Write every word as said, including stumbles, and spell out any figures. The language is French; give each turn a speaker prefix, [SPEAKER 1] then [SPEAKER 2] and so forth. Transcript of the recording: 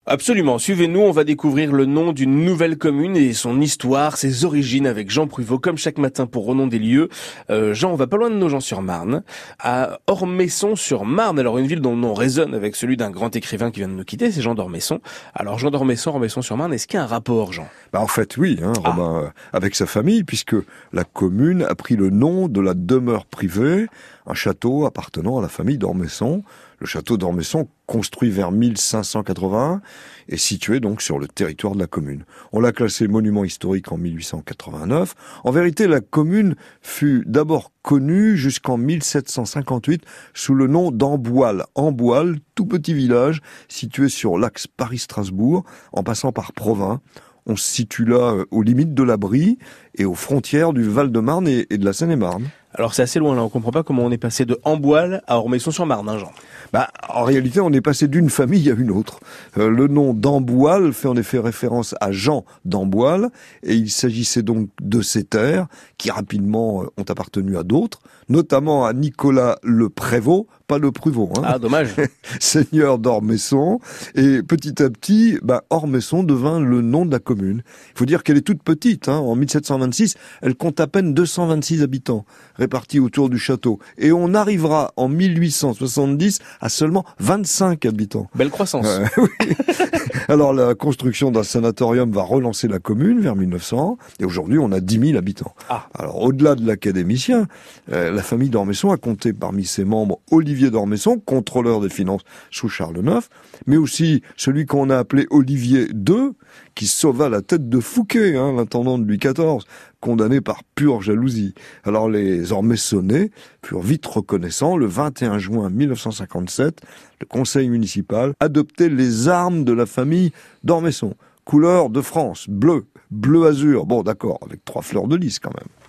[SPEAKER 1] Absolument, suivez-nous, on va découvrir le nom d'une nouvelle commune et son histoire, ses origines avec Jean Pruvot, comme chaque matin pour Renom des lieux. Euh, Jean, on va pas loin de Nogent-sur-Marne, à Ormesson-sur-Marne, alors une ville dont le nom résonne avec celui d'un grand écrivain qui vient de nous quitter, c'est Jean d'Ormesson. Alors Jean d'Ormesson, Ormesson-sur-Marne, est-ce qu'il y a un rapport, Jean?
[SPEAKER 2] Bah en fait oui, hein,
[SPEAKER 1] Ah.
[SPEAKER 2] Romain, euh, avec sa famille, puisque la commune a pris le nom de la demeure privée, un château appartenant à la famille d'Ormesson. Le château d'Ormesson, construit vers mille cinq cent quatre-vingt-un, est situé donc sur le territoire de la commune. On l'a classé monument historique en mille huit cent quatre-vingt-neuf. En vérité, la commune fut d'abord connue jusqu'en mille sept cent cinquante-huit sous le nom d'Amboile. Amboile, tout petit village situé sur l'axe Paris-Strasbourg, en passant par Provins. On se situe là euh, aux limites de la Brie et aux frontières du Val-de-Marne et, et de la Seine-et-Marne.
[SPEAKER 1] Alors c'est assez loin là, on comprend pas comment on est passé de Amboile à Ormesson-sur-Marne, hein, Jean.
[SPEAKER 2] Bah, en réalité, on est passé d'une famille à une autre. Euh, le nom d'Amboile fait en effet référence à Jean d'Amboile, et il s'agissait donc de ces terres qui rapidement euh, ont appartenu à d'autres, notamment à Nicolas le Prévost, pas le Pruvot, hein.
[SPEAKER 1] Ah, dommage.
[SPEAKER 2] Seigneur d'Ormesson, et petit à petit, bah, Ormesson devint le nom de la commune. Il faut dire qu'elle est toute petite, hein. En mille sept cent vingt-six, elle compte à peine deux cent vingt-six habitants, répartis autour du château. Et on arrivera en mille huit cent soixante-dix à seulement vingt-cinq habitants.
[SPEAKER 1] Belle croissance.
[SPEAKER 2] Euh, oui. Alors la construction d'un sanatorium va relancer la commune vers mille neuf cents, et aujourd'hui on a dix mille habitants.
[SPEAKER 1] Ah.
[SPEAKER 2] Alors au-delà de l'académicien, euh, la famille d'Ormesson a compté parmi ses membres Olivier d'Ormesson, contrôleur des finances sous Charles neuf, mais aussi celui qu'on a appelé Olivier deux, qui sauva la tête de Fouquet, hein, l'intendant de Louis quatorze, condamné par pure jalousie. Alors les Ormessonnais furent vite reconnaissants. Le vingt et un juin mille neuf cent cinquante-sept, le conseil municipal adoptait les armes de la famille d'Ormesson. Couleur de France, bleu, bleu azur. Bon d'accord, avec trois fleurs de lys quand même.